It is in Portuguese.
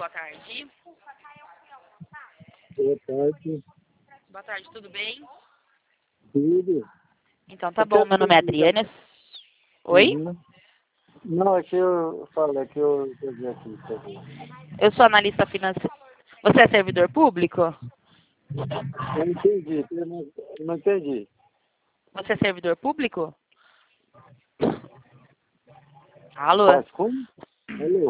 boa tarde. Boa tarde. Boa tarde, tudo bem? Tudo. Então tá bom, meu nome é Adriana. Oi? Uhum. Não, é que eu falei que eu vi aqui. Eu sou analista financeira. Você é servidor público? Eu não entendi, eu não entendi. Você é servidor público? Alô? Faz como? Alô?